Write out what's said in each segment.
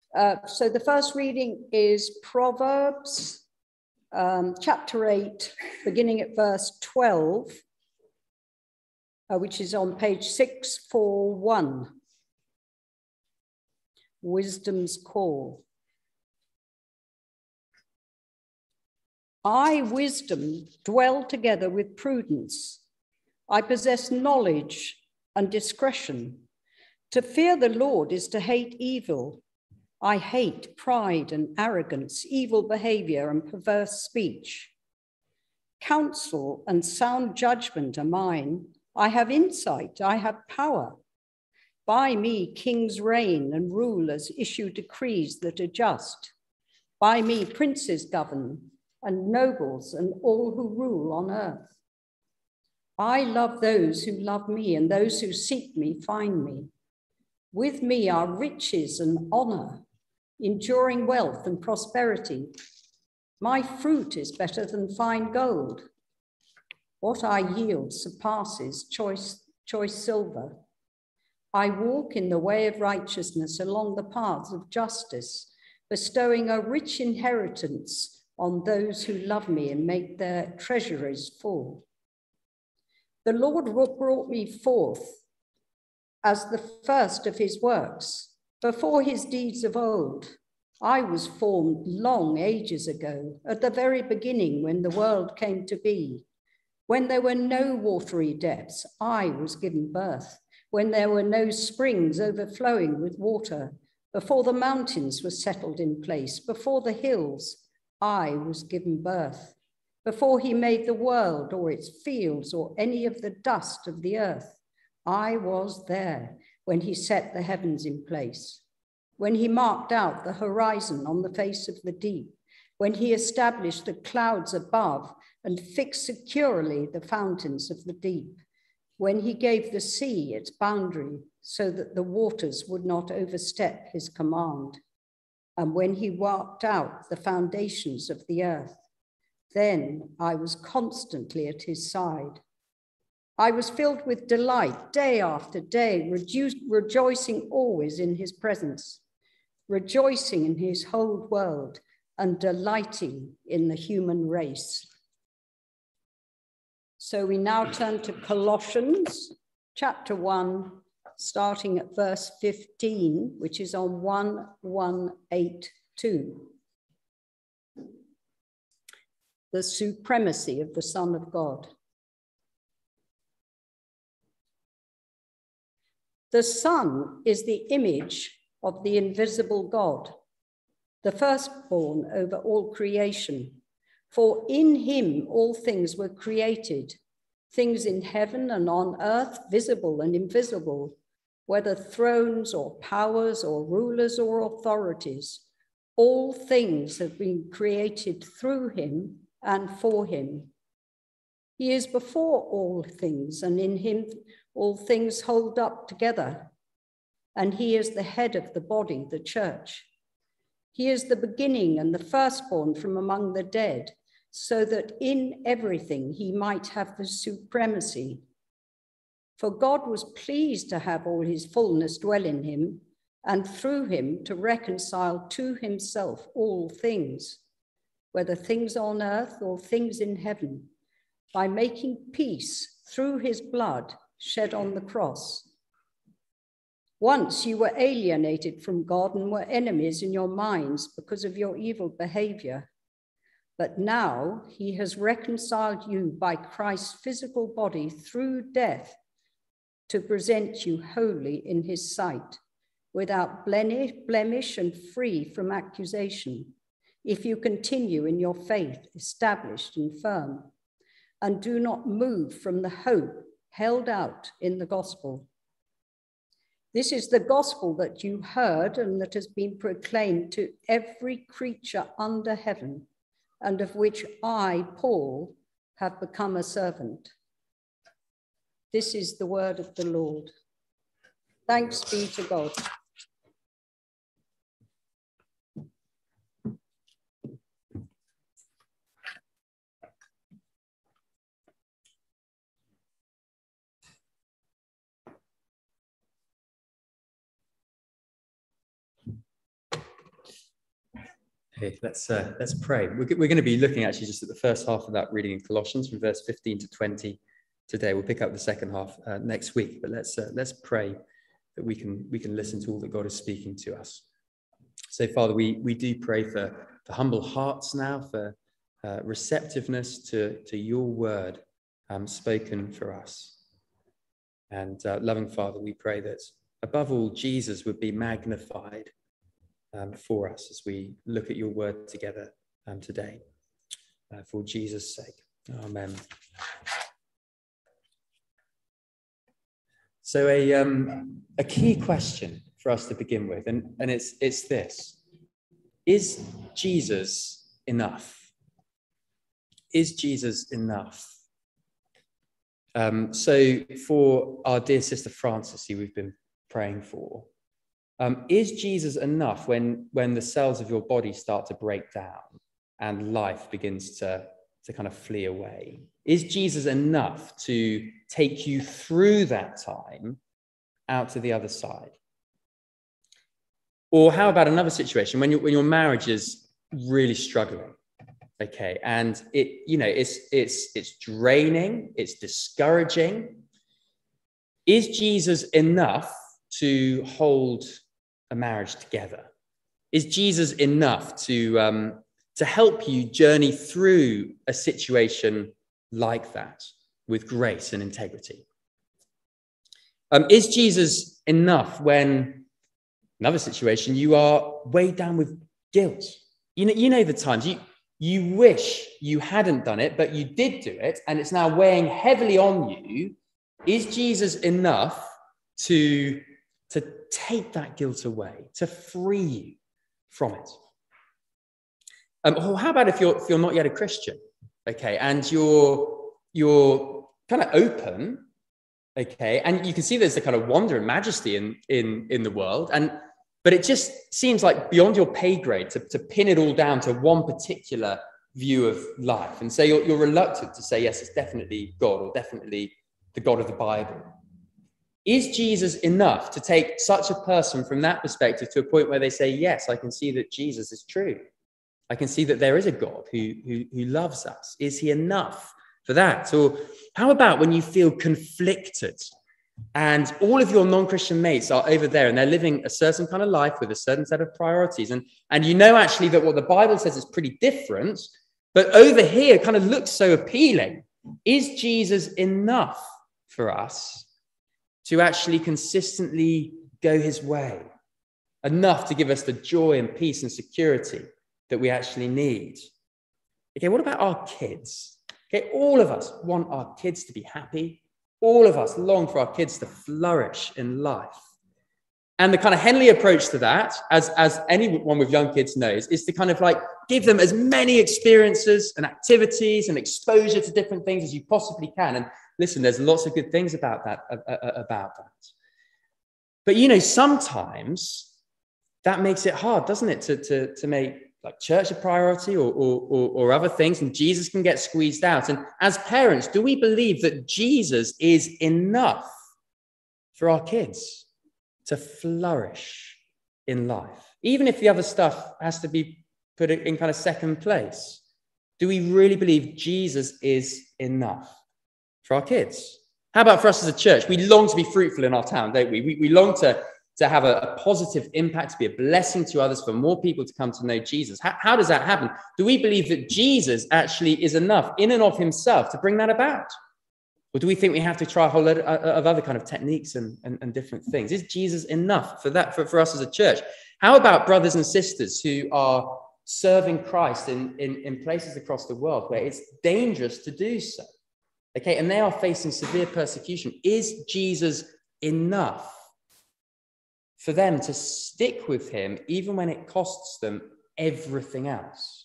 So the first reading is Proverbs chapter 8, beginning at verse 12, which is on page 641. Wisdom's Call. I, wisdom, dwell together with prudence. I possess knowledge and discretion. To fear the Lord is to hate evil. I hate pride and arrogance, evil behavior and perverse speech. Counsel and sound judgment are mine. I have insight, I have power. By me, kings reign and rulers issue decrees that are just. By me, princes govern and nobles and all who rule on earth. I love those who love me, and those who seek me find me. With me are riches and honor, enduring wealth and prosperity. My fruit is better than fine gold. What I yield surpasses choice silver. I walk in the way of righteousness along the paths of justice, bestowing a rich inheritance on those who love me and make their treasuries full. The Lord brought me forth as the first of his works, before his deeds of old. I was formed long ages ago, at the very beginning when the world came to be. When there were no watery depths, I was given birth. When there were no springs overflowing with water, before the mountains were settled in place, before the hills, I was given birth. Before he made the world or its fields or any of the dust of the earth, I was there when he set the heavens in place, when he marked out the horizon on the face of the deep, when he established the clouds above and fixed securely the fountains of the deep, when he gave the sea its boundary so that the waters would not overstep his command, and when he worked out the foundations of the earth. Then I was constantly at his side. I was filled with delight day after day, rejoicing always in his presence, rejoicing in his whole world and delighting in the human race. So we now turn to Colossians chapter 1, starting at verse 15, which is on 1182. The supremacy of the Son of God. The Son is the image of the invisible God, the firstborn over all creation. For in him all things were created, things in heaven and on earth, visible and invisible, whether thrones or powers or rulers or authorities. All things have been created through him and for him. He is before all things, and in him all things hold up together. And he is the head of the body, the church. He is the beginning and the firstborn from among the dead, so that in everything he might have the supremacy. For God was pleased to have all his fullness dwell in him, and through him to reconcile to himself all things, whether things on earth or things in heaven, by making peace through his blood shed on the cross. Once you were alienated from God and were enemies in your minds because of your evil behavior. But now he has reconciled you by Christ's physical body through death to present you holy in his sight, without blemish and free from accusation, if you continue in your faith, established and firm, and do not move from the hope held out in the gospel. This is the gospel that you heard and that has been proclaimed to every creature under heaven, and of which I, Paul, have become a servant. This is the word of the Lord. Thanks be to God. Okay, let's pray. We're going to be looking actually just at the first half of that reading in Colossians from verse 15 to 20 today. We'll pick up the second half next week, but let's pray that we can listen to all that God is speaking to us. So, Father, we do pray for humble hearts now, for receptiveness to your word spoken for us. And loving Father, we pray that above all, Jesus would be magnified for us as we look at your word together today. For Jesus' sake. Amen. So a key question for us to begin with, and it's this: is Jesus enough? Is Jesus enough? So for our dear sister Frances, who we've been praying for, is Jesus enough when the cells of your body start to break down and life begins to kind of flee away? Is Jesus enough to take you through that time out to the other side? Or how about another situation when your marriage is really struggling? Okay, and it's draining, it's discouraging. Is Jesus enough to hold a marriage together? Is Jesus enough to help you journey through a situation like that with grace and integrity? Is Jesus enough when, another situation, you are weighed down with guilt? You know the times you wish you hadn't done it, but you did do it, and it's now weighing heavily on you. Is Jesus enough to take that guilt away, to free you from it? Or how about if you're not yet a Christian, okay, and you're kind of open, okay, and you can see there's a kind of wonder and majesty in the world, but it just seems like beyond your pay grade to pin it all down to one particular view of life, and so you're reluctant to say yes, it's definitely God, or definitely the God of the Bible. Is Jesus enough to take such a person from that perspective to a point where they say, yes, I can see that Jesus is true. I can see that there is a God who loves us. Is he enough for that? Or how about when you feel conflicted and all of your non-Christian mates are over there and they're living a certain kind of life with a certain set of priorities, and you know actually that what the Bible says is pretty different, but over here kind of looks so appealing. Is Jesus enough for us to actually consistently go his way? Enough to give us the joy and peace and security that we actually need? Okay, what about our kids? Okay, all of us want our kids to be happy. All of us long for our kids to flourish in life. And the kind of Henley approach to that, as anyone with young kids knows, is to kind of like give them as many experiences and activities and exposure to different things as you possibly can. And listen, there's lots of good things about that. But sometimes that makes it hard, doesn't it, to make like church a priority or other things, and Jesus can get squeezed out. And as parents, do we believe that Jesus is enough for our kids to flourish in life, even if the other stuff has to be put in kind of second place? Do we really believe Jesus is enough for our kids? How about for us as a church? We long to be fruitful in our town, don't we? We long to have a positive impact, to be a blessing to others, for more people to come to know Jesus. How does that happen? Do we believe that Jesus actually is enough in and of himself to bring that about? Or do we think we have to try a whole lot of other kind of techniques and different things? Is Jesus enough for that, for us as a church? How about brothers and sisters who are serving Christ in places across the world where it's dangerous to do so? Okay, and they are facing severe persecution. Is Jesus enough for them to stick with him even when it costs them everything else?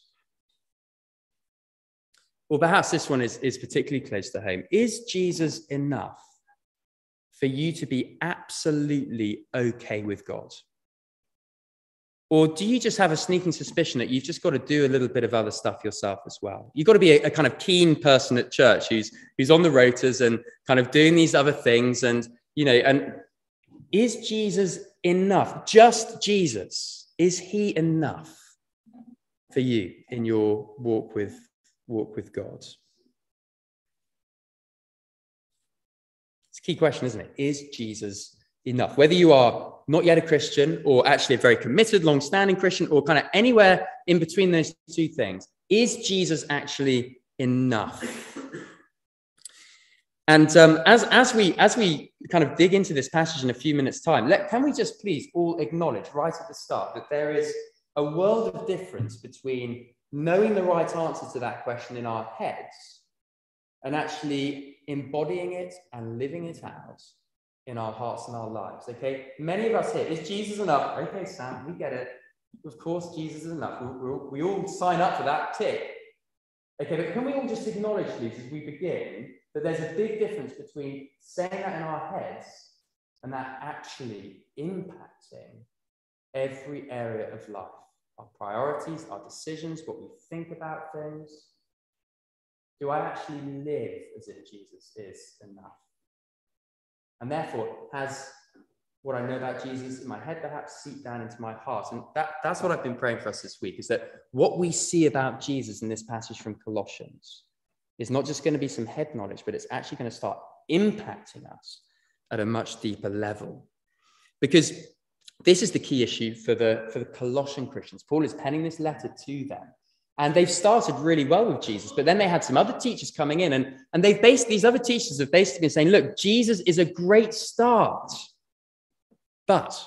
Well, perhaps this one is particularly close to home. Is Jesus enough for you to be absolutely okay with God? Or do you just have a sneaking suspicion that you've just got to do a little bit of other stuff yourself as well? You've got to be a kind of keen person at church who's on the rotas and kind of doing these other things. And is Jesus enough? Just Jesus. Is he enough for you in your walk with God? It's a key question, isn't it? Is Jesus enough? Whether you are not yet a Christian or actually a very committed, long-standing Christian, or kind of anywhere in between those two things, is Jesus actually enough? And as we kind of dig into this passage in a few minutes' time, can we just please all acknowledge right at the start that there is a world of difference between knowing the right answer to that question in our heads and actually embodying it and living it out in our hearts and our lives, okay? Many of us here, is Jesus enough? Okay, Sam, we get it. Of course, Jesus is enough. We all sign up for that tick. Okay, but can we all just acknowledge, please, as we begin, that there's a big difference between saying that in our heads and that actually impacting every area of life, our priorities, our decisions, what we think about things. Do I actually live as if Jesus is enough? And therefore, has what I know about Jesus in my head perhaps seep down into my heart? And that's what I've been praying for us this week, is that what we see about Jesus in this passage from Colossians is not just going to be some head knowledge, but it's actually going to start impacting us at a much deeper level. Because this is the key issue for the Colossian Christians. Paul is penning this letter to them. And they've started really well with Jesus, but then they had some other teachers coming in, and these other teachers have basically been saying, look, Jesus is a great start, but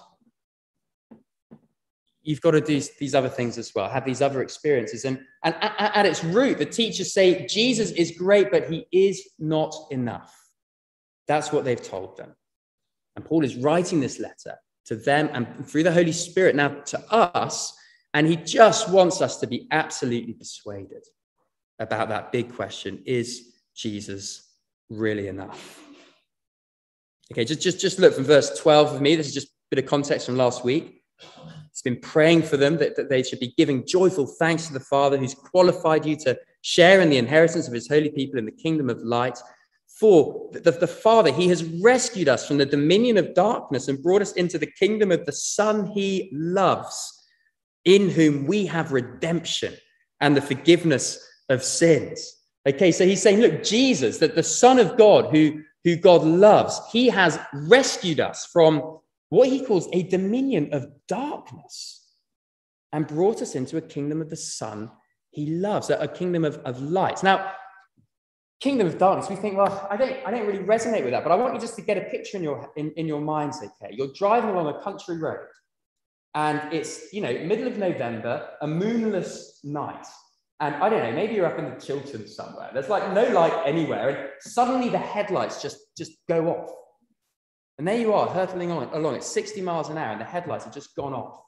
you've got to do these other things as well, have these other experiences. And at its root, the teachers say Jesus is great, but he is not enough. That's what they've told them. And Paul is writing this letter to them and through the Holy Spirit now to us. And he just wants us to be absolutely persuaded about that big question: is Jesus really enough? Okay, just look from verse 12 with me. This is just a bit of context from last week. He's been praying for them that they should be giving joyful thanks to the Father who's qualified you to share in the inheritance of his holy people in the kingdom of light. For the Father, he has rescued us from the dominion of darkness and brought us into the kingdom of the Son he loves, in whom we have redemption and the forgiveness of sins. Okay, so he's saying, look, Jesus, that the Son of God, who God loves, he has rescued us from what he calls a dominion of darkness and brought us into a kingdom of the Son he loves, a kingdom of light. Now, kingdom of darkness, we think, well, I don't really resonate with that, but I want you just to get a picture in your minds, okay? You're driving along a country road, and it's, middle of November, a moonless night. And I don't know, maybe you're up in the Chilterns somewhere. There's like no light anywhere. And suddenly the headlights just go off. And there you are, hurtling along at 60 miles an hour, and the headlights have just gone off.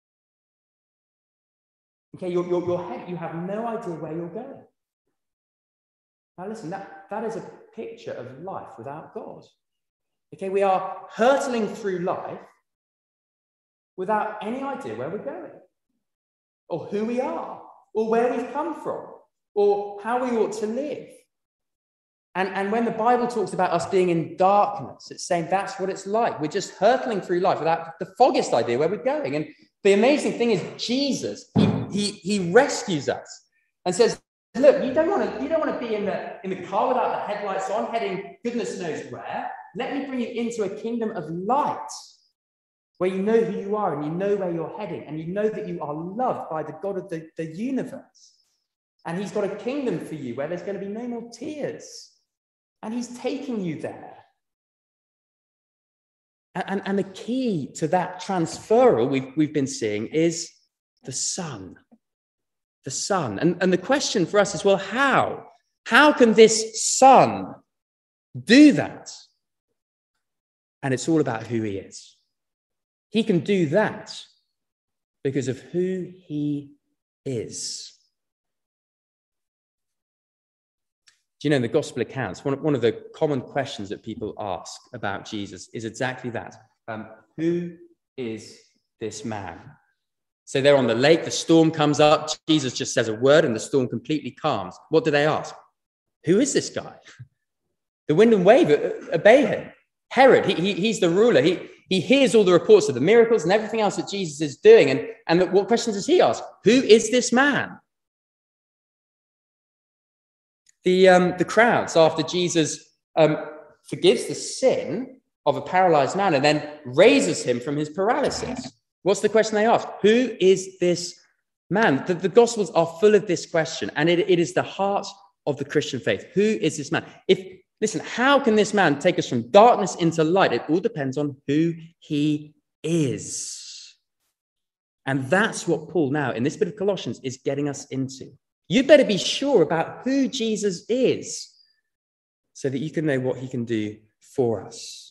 Okay, your head, you have no idea where you're going. Now listen, that is a picture of life without God. Okay, we are hurtling through life without any idea where we're going, or who we are, or where we've come from, or how we ought to live. And when the Bible talks about us being in darkness, it's saying that's what it's like. We're just hurtling through life without the foggiest idea where we're going. And the amazing thing is Jesus, he rescues us and says, look, you don't want to be in the car without the headlights on, heading goodness knows where. Let me bring you into a kingdom of light, where you know who you are and you know where you're heading and you know that you are loved by the God of the universe. And he's got a kingdom for you where there's going to be no more tears. And he's taking you there. And the key to that transferal we've been seeing is the Son. The Son. And the question for us is, well, how? How can this Son do that? And it's all about who he is. He can do that because of who he is. Do you know, in the gospel accounts, one of the common questions that people ask about Jesus is exactly that. Who is this man? So they're on the lake, the storm comes up, Jesus just says a word and the storm completely calms. What do they ask? Who is this guy? The wind and wave obey him. Herod, he's the ruler. He hears all the reports of the miracles and everything else that Jesus is doing. And what questions does he ask? Who is this man? The crowds, after Jesus forgives the sin of a paralyzed man and then raises him from his paralysis, what's the question they ask? Who is this man? The Gospels are full of this question, and it is the heart of the Christian faith. Who is this man? Listen, how can this man take us from darkness into light? It all depends on who he is. And that's what Paul now, in this bit of Colossians, is getting us into. You better be sure about who Jesus is so that you can know what he can do for us.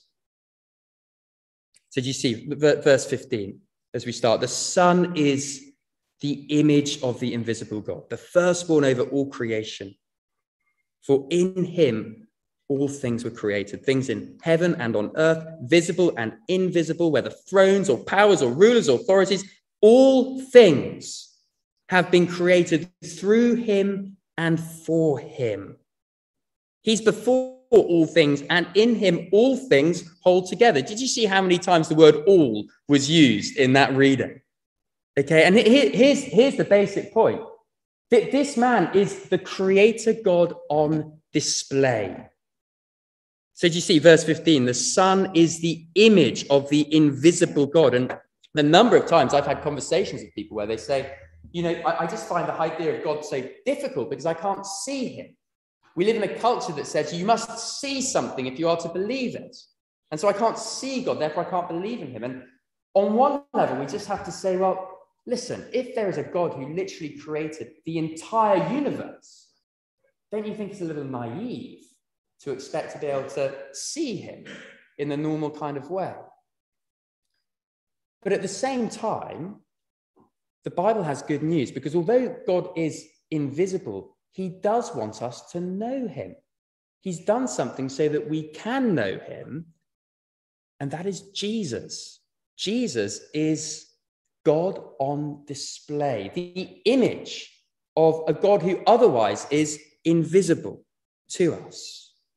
So do you see verse 15 as we start? The Son is the image of the invisible God, the firstborn over all creation. For in him all things were created, things in heaven and on earth, visible and invisible, whether thrones or powers or rulers or authorities, all things have been created through him and for him. He's before all things, and in him all things hold together. Did you see how many times the word all was used in that reading? Okay, and here's the basic point. That this man is the creator God on display. So do you see verse 15? The Son is the image of the invisible God. And the number of times I've had conversations with people where they say, I just find the idea of God so difficult because I can't see him. We live in a culture that says you must see something if you are to believe it. And so I can't see God, therefore I can't believe in him. And on one level, we just have to say, well, listen, if there is a God who literally created the entire universe, don't you think it's a little naive to expect to be able to see him in the normal kind of way? But at the same time, the Bible has good news, because although God is invisible, he does want us to know him. He's done something so that we can know him, and that is Jesus. Jesus is God on display, the image of a God who otherwise is invisible to us.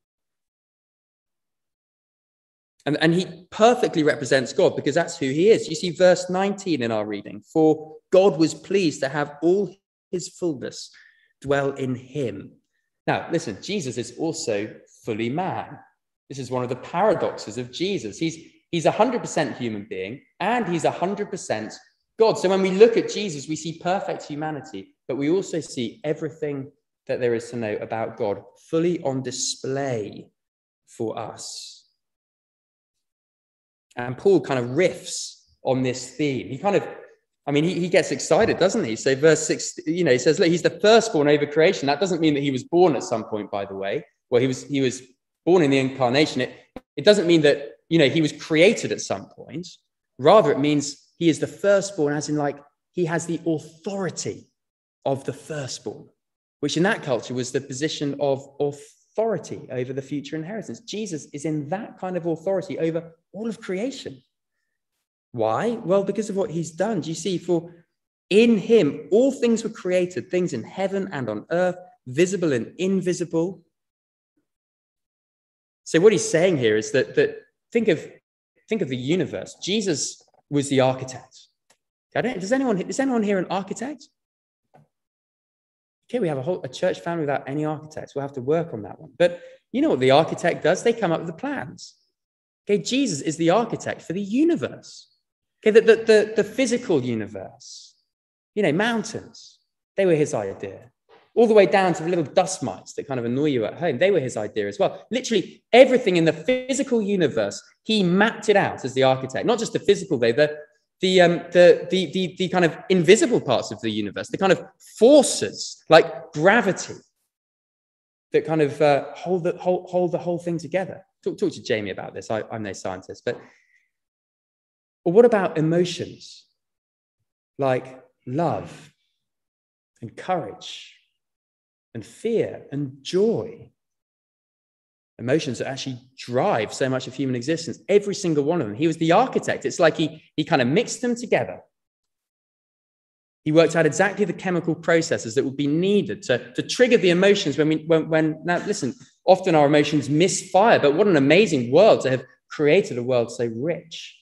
And he perfectly represents God because that's who he is. You see verse 19 in our reading. For God was pleased to have all his fullness dwell in him. Now, listen, Jesus is also fully man. This is one of the paradoxes of Jesus. He's 100% human being and he's 100% God. So when we look at Jesus, we see perfect humanity, but we also see everything that there is to know about God fully on display for us. And Paul kind of riffs on this theme. He gets excited, doesn't he? So verse 6, he says, look, he's the firstborn over creation. That doesn't mean that he was born at some point, by the way. Well, he was born in the incarnation. It doesn't mean that, he was created at some point. Rather, it means he is the firstborn, as in he has the authority of the firstborn, which in that culture was the position of authority over the future inheritance. Jesus is in that kind of authority over all of creation. Why? Well, because of what he's done. Do you see? For in him, all things were created, things in heaven and on earth, visible and invisible. So what he's saying here is that think of the universe. Jesus was the architect. Is anyone here an architect? Okay, we have a church family without any architects. We'll have to work on that one. But you know what the architect does? They come up with the plans. Okay, Jesus is the architect for the universe. Okay, the physical universe. Mountains. They were his idea. All the way down to the little dust mites that kind of annoy you at home. They were his idea as well. Literally everything in the physical universe, he mapped it out as the architect. Not just the physical, though, the kind of invisible parts of the universe, the kind of forces like gravity that kind of hold the whole thing together. Talk to Jamie about this. I'm no scientist, but what about emotions like love and courage and fear and joy? Emotions that actually drive so much of human existence, every single one of them. He was the architect. It's like he kind of mixed them together. He worked out exactly the chemical processes that would be needed to trigger the emotions when now listen, often our emotions misfire, but what an amazing world to have created, a world so rich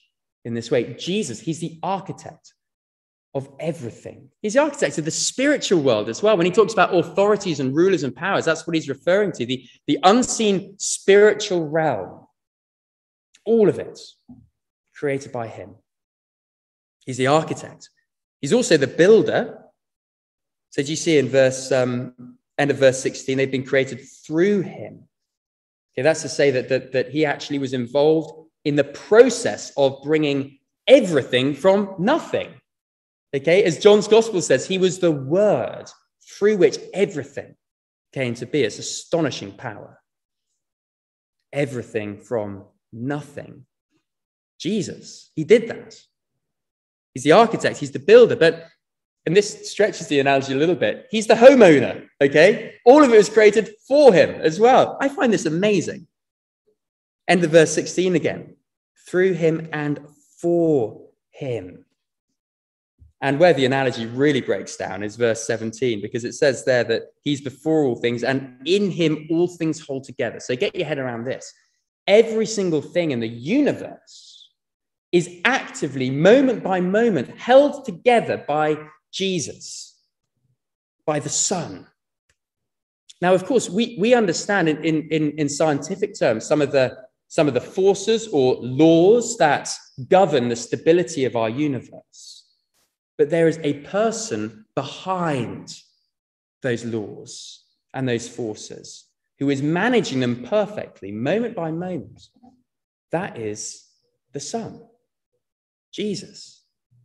in this way. Jesus, he's the architect of everything. He's the architect of the spiritual world as well. When he talks about authorities and rulers and powers, that's what he's referring to, the unseen spiritual realm. All of it created by him. He's the architect. He's also the builder. So do you see in end of verse 16, they've been created through him. Okay, that's to say that he actually was involved in the process of bringing everything from nothing. Okay, as John's gospel says, he was the word through which everything came to be. It's astonishing power. Everything from nothing. Jesus, he did that. He's the architect, he's the builder, and this stretches the analogy a little bit, he's the homeowner, okay? All of it was created for him as well. I find this amazing. End of verse 16 again. Through him and for him. And where the analogy really breaks down is verse 17, because it says there that he's before all things, and in him all things hold together. So get your head around this. Every single thing in the universe is actively, moment by moment, held together by Jesus, by the Son. Now, of course, we understand in scientific terms some of the forces or laws that govern the stability of our universe. But there is a person behind those laws and those forces who is managing them perfectly, moment by moment. That is the Son, Jesus.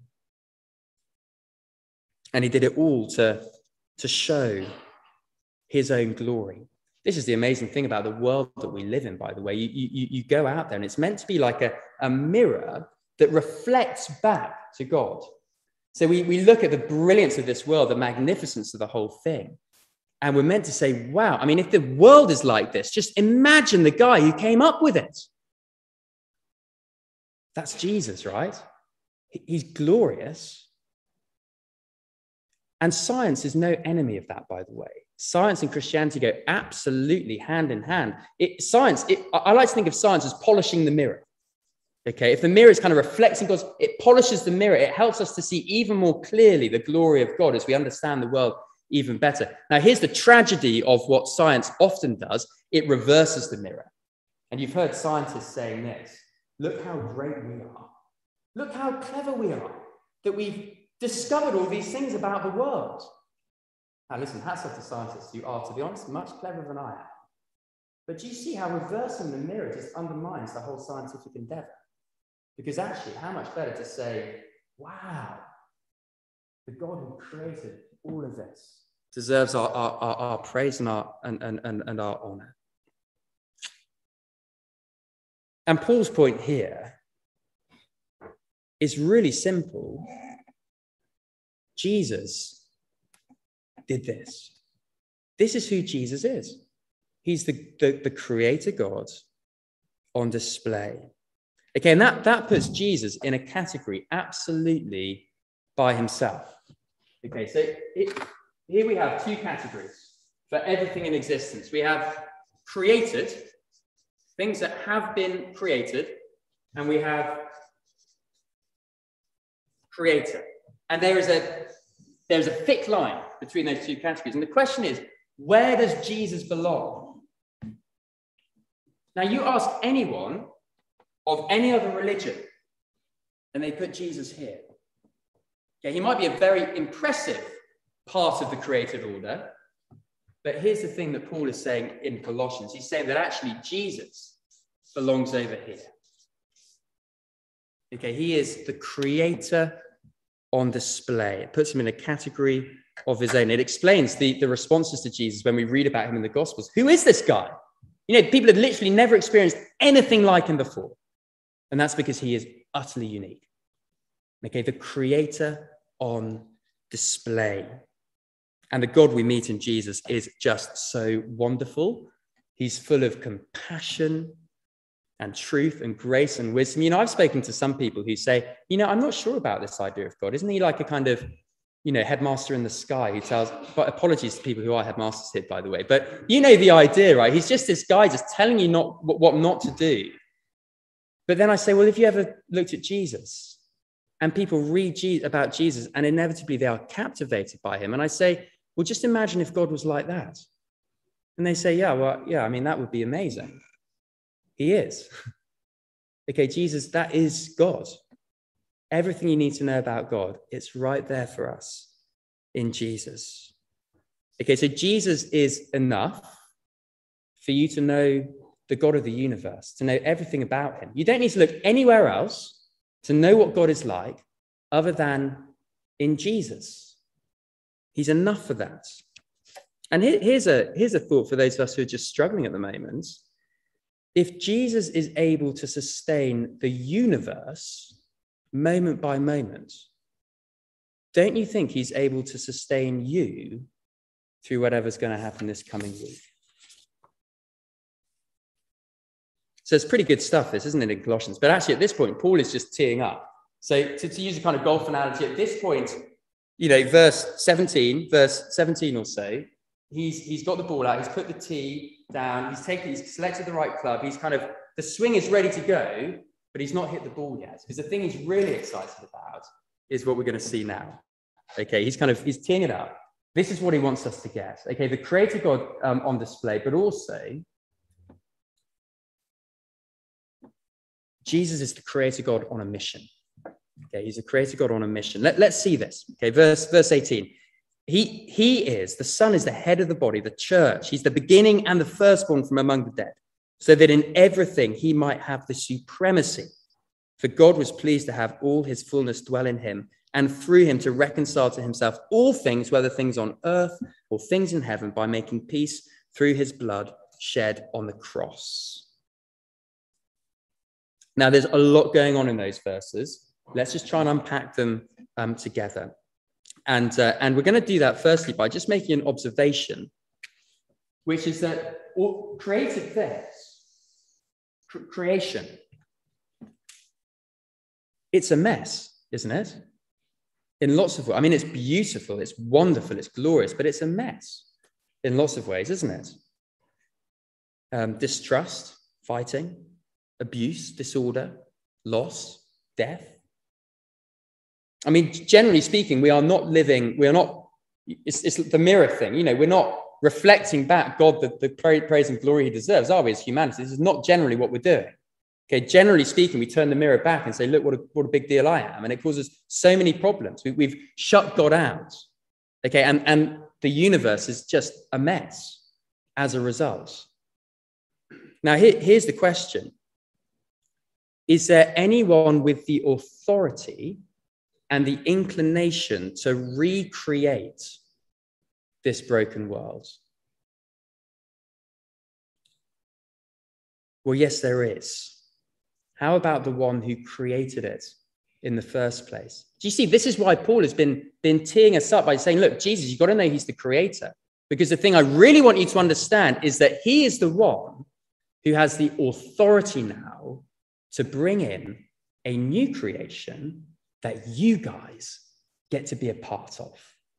And he did it all to show his own glory. This is the amazing thing about the world that we live in, by the way. You go out there and it's meant to be like a mirror that reflects back to God. So we look at the brilliance of this world, the magnificence of the whole thing. And we're meant to say, wow, I mean, if the world is like this, just imagine the guy who came up with it. That's Jesus, right? He's glorious. And science is no enemy of that, by the way. Science and Christianity go absolutely hand in hand. I like to think of science as polishing the mirror. Okay, if the mirror is kind of reflecting God, it polishes the mirror. It helps us to see even more clearly the glory of God as we understand the world even better. Now, here's the tragedy of what science often does. It reverses the mirror. And you've heard scientists saying this. Look how great we are. Look how clever we are that we've discovered all these things about the world. Now, listen, hats off to scientists who are, to be honest, much cleverer than I am. But do you see how reversing the mirror just undermines the whole scientific endeavor? Because actually, how much better to say, wow, the God who created all of this deserves our praise and our honor. And Paul's point here is really simple. Jesus did this. This is who Jesus is. He's the creator God on display. Okay, and that puts Jesus in a category absolutely by himself. Okay, so here we have two categories for everything in existence. We have created, things that have been created, and we have creator. And there's a thick line between those two categories. And the question is, where does Jesus belong? Now, you ask anyone of any other religion, and they put Jesus here. Okay, he might be a very impressive part of the created order, but here's the thing that Paul is saying in Colossians. He's saying that actually Jesus belongs over here. Okay, he is the creator on display. It puts him in a category of his own. It explains the responses to Jesus when we read about him in the Gospels. Who is this guy? You know, people have literally never experienced anything like him before. And that's because he is utterly unique. Okay, the creator on display. And the God we meet in Jesus is just so wonderful. He's full of compassion and truth and grace and wisdom. You know, I've spoken to some people who say, you know, I'm not sure about this idea of God. Isn't he like a kind of, you know, headmaster in the sky who tells, but apologies to people who are headmasters here, by the way, but you know the idea, right? He's just this guy just telling you what not to do. But then I say, well, if you ever looked at Jesus and people read about Jesus and inevitably they are captivated by him. And I say, well, just imagine if God was like that. And they say, yeah, well, yeah, I mean, that would be amazing. He is. Okay, Jesus, that is God. Everything you need to know about God, it's right there for us in Jesus. Okay, so Jesus is enough for you to know the God of the universe, to know everything about him. You don't need to look anywhere else to know what God is like other than in Jesus. He's enough for that. And here's a thought for those of us who are just struggling at the moment. If Jesus is able to sustain the universe moment by moment, don't you think he's able to sustain you through whatever's going to happen this coming week? So it's pretty good stuff, this, isn't it, in Colossians? But actually, at this point, Paul is just teeing up. So to use a kind of golf analogy, at this point, verse 17 or so, he's got the ball out, he's put the tee down, he's selected the right club, the swing is ready to go, but he's not hit the ball yet. Because the thing he's really excited about is what we're going to see now. Okay, he's teeing it up. This is what he wants us to get. Okay, the Creator God on display, but also Jesus is the Creator God on a mission. Okay, he's a Creator God on a mission. Let's see this. Okay, verse 18. The Son is the head of the body, the church. He's the beginning and the firstborn from among the dead, so that in everything he might have the supremacy. For God was pleased to have all his fullness dwell in him, and through him to reconcile to himself all things, whether things on earth or things in heaven, by making peace through his blood shed on the cross. Now, there's a lot going on in those verses. Let's just try and unpack them together. And we're going to do that firstly by just making an observation, which is that created things, creation, it's a mess, isn't it? In lots of ways. I mean, it's beautiful, it's wonderful, it's glorious, but it's a mess in lots of ways, isn't it? Distrust, fighting, abuse, disorder, loss, death. I mean, generally speaking, it's the mirror thing, we're not reflecting back God the praise and glory he deserves, are we, as humanity? This is not generally what we're doing. Okay, generally speaking, we turn the mirror back and say, look, what a big deal I am. And it causes so many problems. We've shut God out. Okay, and the universe is just a mess as a result. Now, here's the question. Is there anyone with the authority and the inclination to recreate this broken world? Well, yes, there is. How about the one who created it in the first place? Do you see, this is why Paul has been teeing us up by saying, look, Jesus, you've got to know he's the creator. Because the thing I really want you to understand is that he is the one who has the authority now to bring in a new creation that you guys get to be a part of.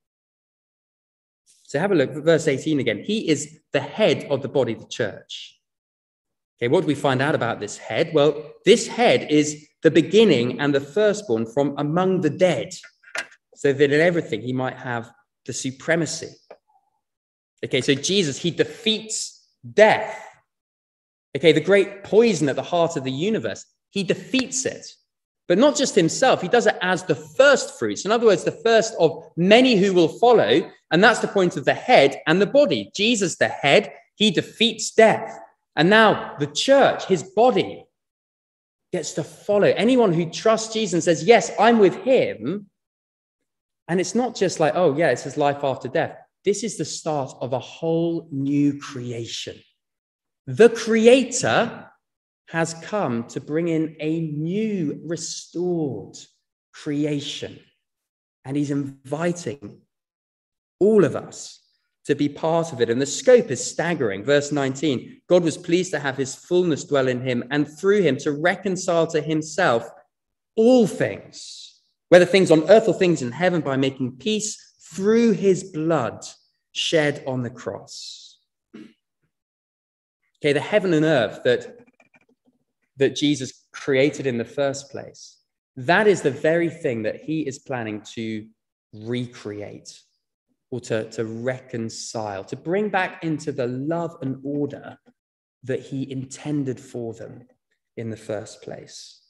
So have a look at verse 18 again. He is the head of the body, the church. Okay, what do we find out about this head? Well, this head is the beginning and the firstborn from among the dead, so that in everything he might have the supremacy. Okay, so Jesus, he defeats death. Okay, the great poison at the heart of the universe, he defeats it. But not just himself, he does it as the first fruits. In other words, the first of many who will follow. And that's the point of the head and the body. Jesus, the head, he defeats death. And now the church, his body, gets to follow. Anyone who trusts Jesus and says, yes, I'm with him. And it's not just like, oh, yeah, it's his life after death. This is the start of a whole new creation. The Creator has come to bring in a new, restored creation. And he's inviting all of us to be part of it. And the scope is staggering. Verse 19, God was pleased to have his fullness dwell in him, and through him to reconcile to himself all things, whether things on earth or things in heaven, by making peace through his blood shed on the cross. Okay, the heaven and earth that Jesus created in the first place, that is the very thing that he is planning to recreate or to reconcile, to bring back into the love and order that he intended for them in the first place.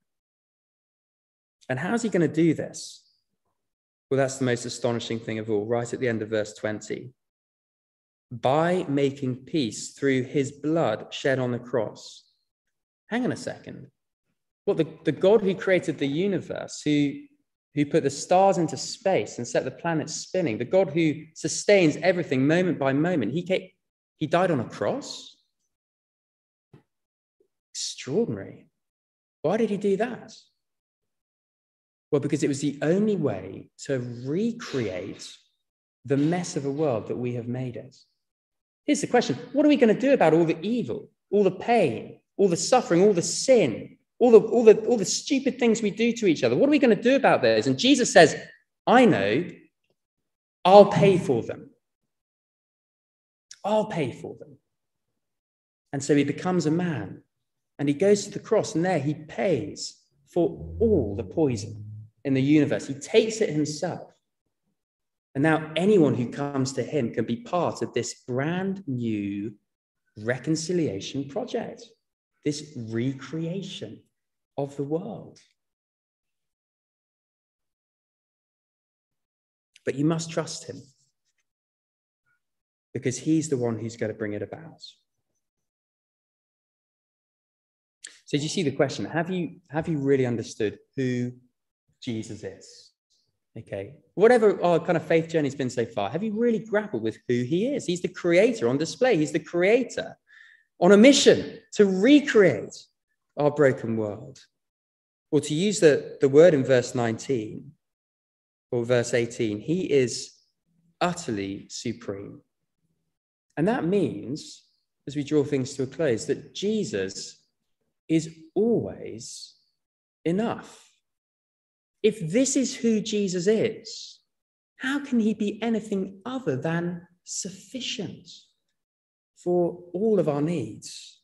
And how's he going to do this? Well, that's the most astonishing thing of all, right at the end of verse 20. By making peace through his blood shed on the cross. Hang on a second. Well, the God who created the universe, who put the stars into space and set the planets spinning, the God who sustains everything moment by moment, he died on a cross? Extraordinary. Why did he do that? Well, because it was the only way to recreate the mess of a world that we have made it. Here's the question. What are we going to do about all the evil, all the pain, all the suffering, all the sin, all the stupid things we do to each other? What are we going to do about those? And Jesus says, I know, I'll pay for them. I'll pay for them. And so he becomes a man and he goes to the cross, and there he pays for all the poison in the universe. He takes it himself. And now anyone who comes to him can be part of this brand new reconciliation project, this recreation of the world. But you must trust him, because he's the one who's going to bring it about. So do you see the question? Have you really understood who Jesus is? Okay, whatever our kind of faith journey has been so far, have you really grappled with who he is? He's the creator on display. He's the creator on a mission to recreate our broken world. Or to use the word in verse 19 or verse 18, he is utterly supreme. And that means, as we draw things to a close, that Jesus is always enough. If this is who Jesus is, how can he be anything other than sufficient for all of our needs?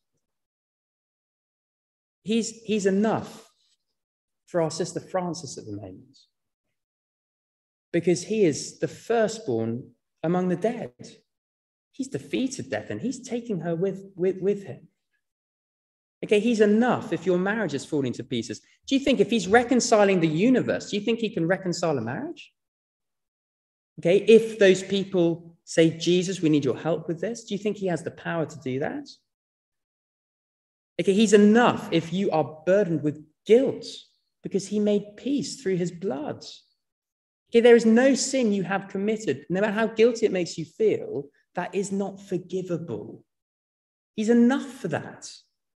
He's enough for our sister Frances at the moment, because he is the firstborn among the dead. He's defeated death and he's taking her with him. Okay, he's enough if your marriage is falling to pieces. Do you think if he's reconciling the universe, do you think he can reconcile a marriage? Okay, if those people say, Jesus, we need your help with this, do you think he has the power to do that? Okay, he's enough if you are burdened with guilt, because he made peace through his blood. Okay, there is no sin you have committed, no matter how guilty it makes you feel, that is not forgivable. He's enough for that.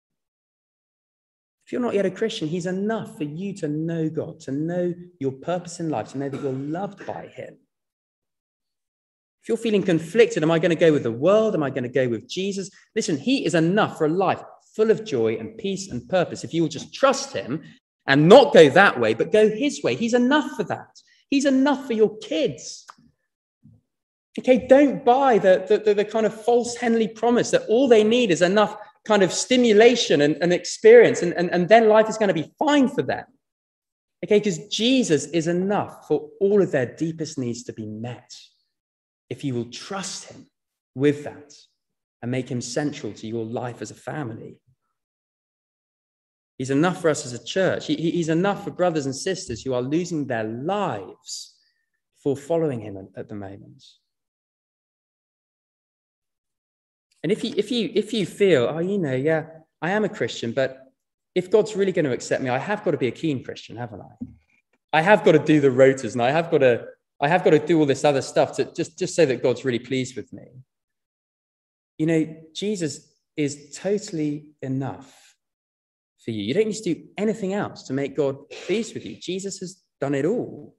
If you're not yet a Christian, he's enough for you to know God, to know your purpose in life, to know that you're loved by him. If you're feeling conflicted, am I going to go with the world? Am I going to go with Jesus? Listen, he is enough for a life full of joy and peace and purpose. If you will just trust him and not go that way, but go his way, he's enough for that. He's enough for your kids. Okay, don't buy the kind of false heavenly promise that all they need is enough kind of stimulation and experience, and then life is going to be fine for them. Okay, because Jesus is enough for all of their deepest needs to be met if you will trust him with that and make him central to your life as a family. He's enough for us as a church. He's enough for brothers and sisters who are losing their lives for following him at the moment. And if you feel, I am a Christian, but if God's really going to accept me, I have got to be a keen Christian, haven't I? I have got to do the rotas, and I have got to do all this other stuff to just so that God's really pleased with me. You know, Jesus is totally enough for you. You don't need to do anything else to make God pleased with you. Jesus has done it all.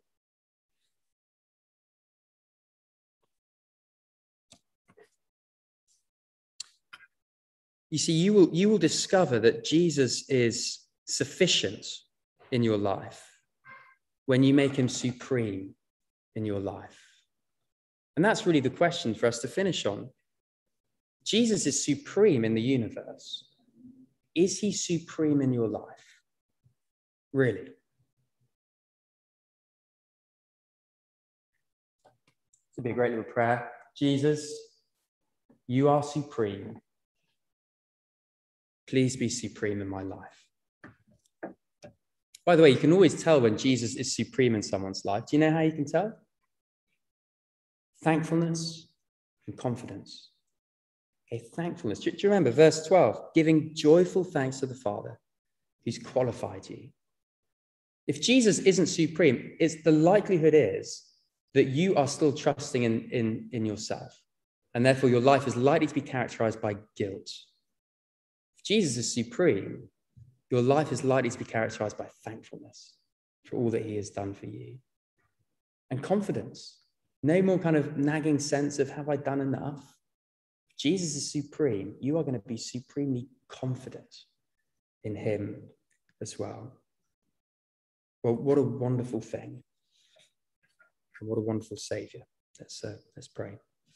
You see, you will discover that Jesus is sufficient in your life when you make him supreme in your life. And that's really the question for us to finish on. Jesus is supreme in the universe. Is he supreme in your life? Really. This would be a great little prayer. Jesus, you are supreme. Please be supreme in my life. By the way, you can always tell when Jesus is supreme in someone's life. Do you know how you can tell? Thankfulness and confidence. Okay, thankfulness. Do you remember verse 12? Giving joyful thanks to the Father who's qualified you. If Jesus isn't supreme, the likelihood is that you are still trusting in yourself. And therefore, your life is likely to be characterized by guilt. If Jesus is supreme, your life is likely to be characterized by thankfulness for all that he has done for you. And confidence. No more kind of nagging sense of, have I done enough? If Jesus is supreme, you are going to be supremely confident in him as well. Well, what a wonderful thing. And what a wonderful Savior. Let's pray.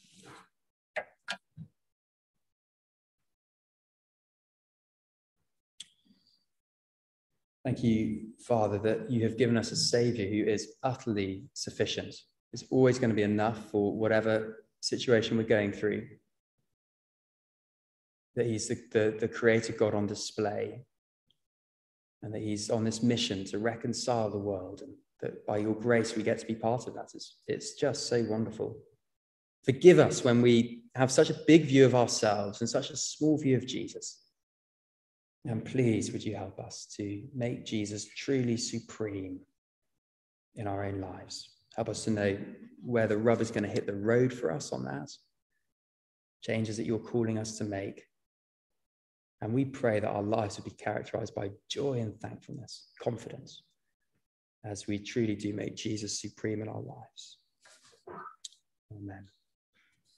Thank you, Father, that you have given us a Savior who is utterly sufficient. It's always going to be enough for whatever situation we're going through. That he's the creator God on display. And that he's on this mission to reconcile the world. And that by your grace we get to be part of that. It's just so wonderful. Forgive us when we have such a big view of ourselves and such a small view of Jesus. And please, would you help us to make Jesus truly supreme in our own lives? Help us to know where the rubber's going to hit the road for us on that. Changes that you're calling us to make. And we pray that our lives would be characterized by joy and thankfulness, confidence, as we truly do make Jesus supreme in our lives. Amen.